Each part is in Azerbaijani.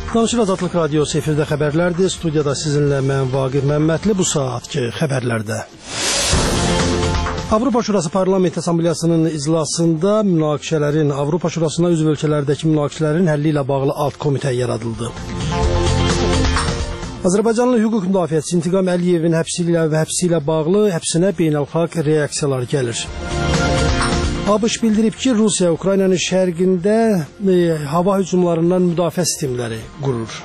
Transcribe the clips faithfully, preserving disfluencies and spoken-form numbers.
Danışır Azadlıq Radiosu efirdə xəbərlərdir. Studiyada sizinlə mən Vaqif Məmmədli. Bu saatki xəbərlərdə. Avropa Şurası Parlament Assambleyasının iclasında münaqişələrin, Avropa Şurasına üzv ölkələrdəki münaqişələrin həlli ilə bağlı alt komitə yaradıldı. Azərbaycanlı hüquq müdafiəçisi İntiqam Əliyevin həbsi ilə və həbsi ilə bağlı həbsinə beynəlxalq reaksiyalar gəlir. ABŞ bildirib ki, Rusiya Ukraynanın şərqində e, hava hücumlarından müdafiə sistemləri qurur.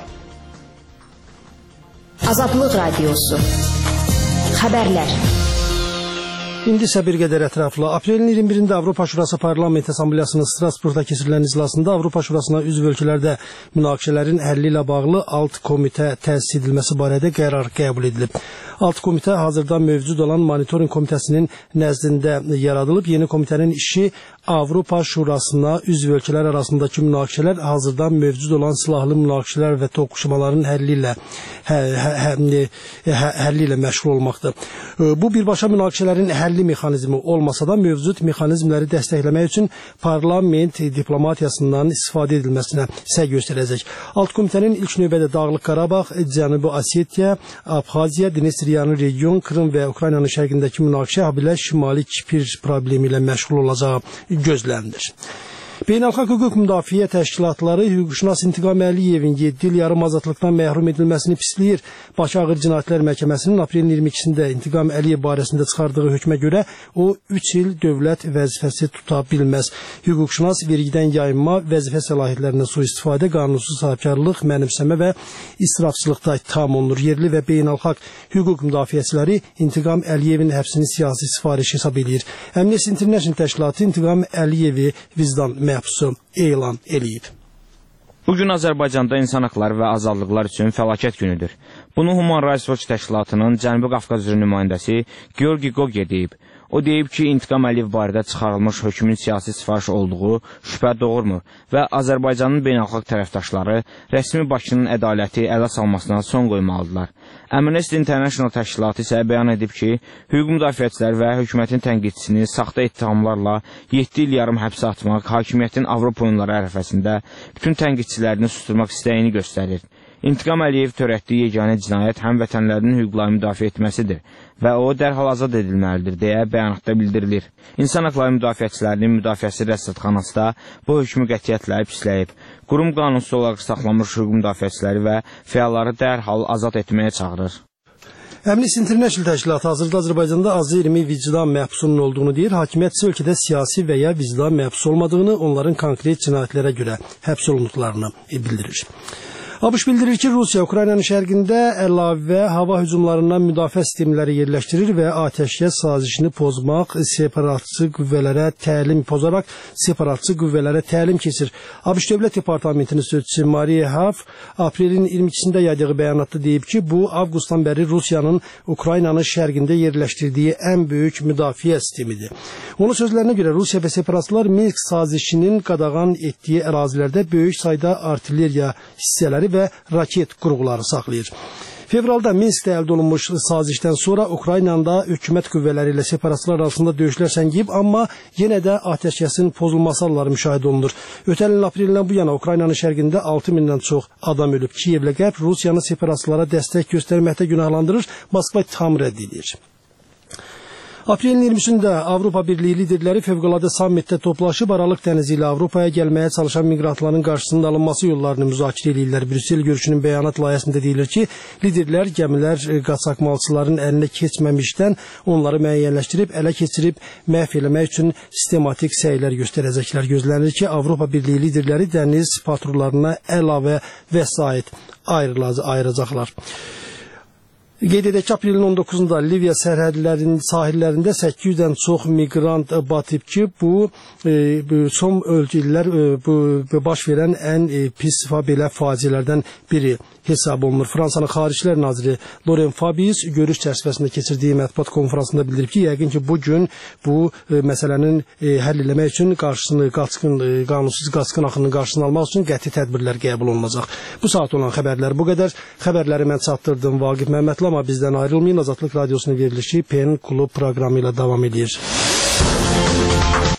Azadlıq Radiosu Xəbərlər. İndi isə bir qədər ətraflı. Aprelin iyirmi birində Avropa Şurası Parlament Assambleyasının Strasburqda keçirilən iclasında Avropa Şurasına üzv ölkələrdə münaqişələrin həlli ilə bağlı alt komitə təsis edilməsi barədə qərar qəbul edilib. Alt komitə hazırda mövcud olan monitoring komitəsinin nəzdində yaradılıb. Yeni komitənin işi Avropa Şurasına üzv ölkələr arasındakı münaqişələr, hazırda mövcud olan silahlı münaqişələr və toqquşmaların həlli ilə hə, hə, hə, hə, həlli ilə məşğul olmaqdır. Bu birbaşa münaqişələrin həlli mexanizmi olmasa da mövcud mexanizmləri dəstəkləmək üçün parlament diplomatiyasından istifadə edilməsinə səy göstərəcək. Alt komitənin ilk növbədə Dağlıq Qarabağ, Cənubi Osetiya, Abxaziya, Dnestriyanı region, Krım və Ukraynanın şərqindəki münaqişə, habelə Şimali Kipr problemi ilə məşğul olacağı gözlənilir. Beynəlxalq hüquq müdafiə təşkilatları hüquqşünas İntiqam Əliyevin yeddi il yarım azadlıqdan məhrum edilməsini pisləyir. Bakı Ağır Cinayətlər Məhkəməsinin aprelin iyirmi ikisində İntiqam Əliyev barəsində çıxardığı hökmə görə o üç il dövlət vəzifəsi tuta bilməz. Hüquqşünas vergidən yayınma, vəzifə səlahiyyətlərindən sui-istifadə, qanunsuz sahibkarlıq, mənimsəmə və israfçılıqda ittiham olunur. Yerli və beynəlxalq hüquq müdafiəçiləri İntiqam Əliyevin həbsini siyasi sifariş hesab edir. Amnesty International təşkilatı İntiqam Əliyevi vicdan məhbusu elan eləyib. Bugün Azərbaycanda insan haqları və azadlıqlar üçün fəlakət günüdür. Bunu Human Rights Watch təşkilatının Cənubi Qafqaz üzrə nümayəndəsi Georgi Gogye deyib. O deyib ki, İntiqam Əliyev barədə çıxarılmış hökmün siyasi sifariş olduğu şübhə doğurmur və Azərbaycanın beynəlxalq tərəfdaşları rəsmi Bakının ədaləti ələ salmasına son qoymalıdırlar. Amnesty International təşkilatı isə bəyan edib ki, hüquq müdafiəçilər və hökumətin tənqidçisini saxta ittihamlarla yeddi il yarım həbsə atmaq hakimiyyətin Avropa oyunları ərəfəsində bütün tənqidçilərini susturmaq istəyini göstərir. İntiqam Əliyev törətdiyi yeganə cinayət həmvətənlərinin hüquqlarını müdafiə etməsidir və o dərhal azad edilməlidir deyə bəyanatda bildirilir. İnsan haqları müdafiəçilərinin müdafiəsi rəsədxanası da bu hökmü qətiyyətlə pisləyib. Qurum qanunsuz olaraq saxlanmış hüquq müdafiəçiləri və fəalları dərhal azad etməyə çağırır. Amnesty International təşkilatı hazırda Azərbaycanda azı iyirmi vicdan məhbusunun olduğunu deyir. Hakimiyyət isə ölkədə siyasi və ya vicdan məhbusu olmadığını, onların konkret cinayətlərə görə həbs olunduqlarını bildirir. ABŞ bildirir ki, Rusiya Ukraynanın şərqində əlavə hava hücumlarından müdafiə sistemləri yerləşdirir və atəşkəs sazişini pozmaq, separatçı qüvvələrə təlim pozaraq separatçı qüvvələrə təlim keçir. ABŞ Dövlət Departamentinin sözçüsü Mariya Haf aprelin iyirmi ikisində yaydığı bəyanatda deyib ki, bu avqustdan bəri Rusiyanın Ukraynanın şərqində yerləşdirdiyi ən böyük müdafiə sistemidir. Onun sözlərinə görə Rusiya və separatçılar Minsk sazişinin qadağan etdiyi ərazilərdə böyük sayda artilleriya hissələri və raket qurğuları saxlayır. Fevralda Minskdə əldə olunmuş sazişdən sonra Ukraynada hökumət qüvvələri ilə separatçılar arasında döyüşlər səngiyib, amma yenə də atəşkəsin pozulması halları müşahidə olunur. Ötən ilin aprelindən bu yana Ukraynanın şərqində altı mindən çox adam ölüb. Kiyevlə Qərb Rusiyanı separatçılara dəstək göstərməkdə günahlandırır, Moskva tam rədd edir. Aprelin iyirmisində Avropa Birliyi liderləri fövqəladə sammitdə toplaşıb Aralıq dənizi ilə Avropaya gəlməyə çalışan miqrantların qarşısının alınması yollarını müzakirə edirlər. Brüssel görüşünün bəyanat layihəsində deyilir ki, liderlər gəmilər qaçaqmalçıların əlinə keçməmişdən onları müəyyənləşdirib, ələ keçirib, məhv eləmək üçün sistematik səylər göstərəcəklər. Gözlənilir ki, Avropa Birliyi liderləri dəniz patrullarına əlavə vəsait ayıracaqlar. Qeyd edək ki, aprelin on doqquzunda Liviya sərhədlərinin sahillərində səkkiz yüzdən çox miqrant batıb ki, bu, e, bu son illər e, bu, bu baş verən ən e, pis və belə faciələrdən biri hesab olunur. Fransanın Xaricilər naziri Laurent Fabius görüş çərçivəsində keçirdiyi mətbuat konferansında bildirib ki, yəqin ki, bugün bu e, məsələnin e, həll eləmək üçün qarşısını, qaçqın, e, qanunsuz qaçqın axının qarşısını almaq üçün qəti tədbirlər qəbul olunacaq. Bu saat olan xəbərlər bu qədər. Xəbərləri mən çatdırdım Vaqif Məmmədli, amma bizdən ayrılmayın. Azadlıq Radiosunun verilişi Pen Klub proqramı ilə davam edir.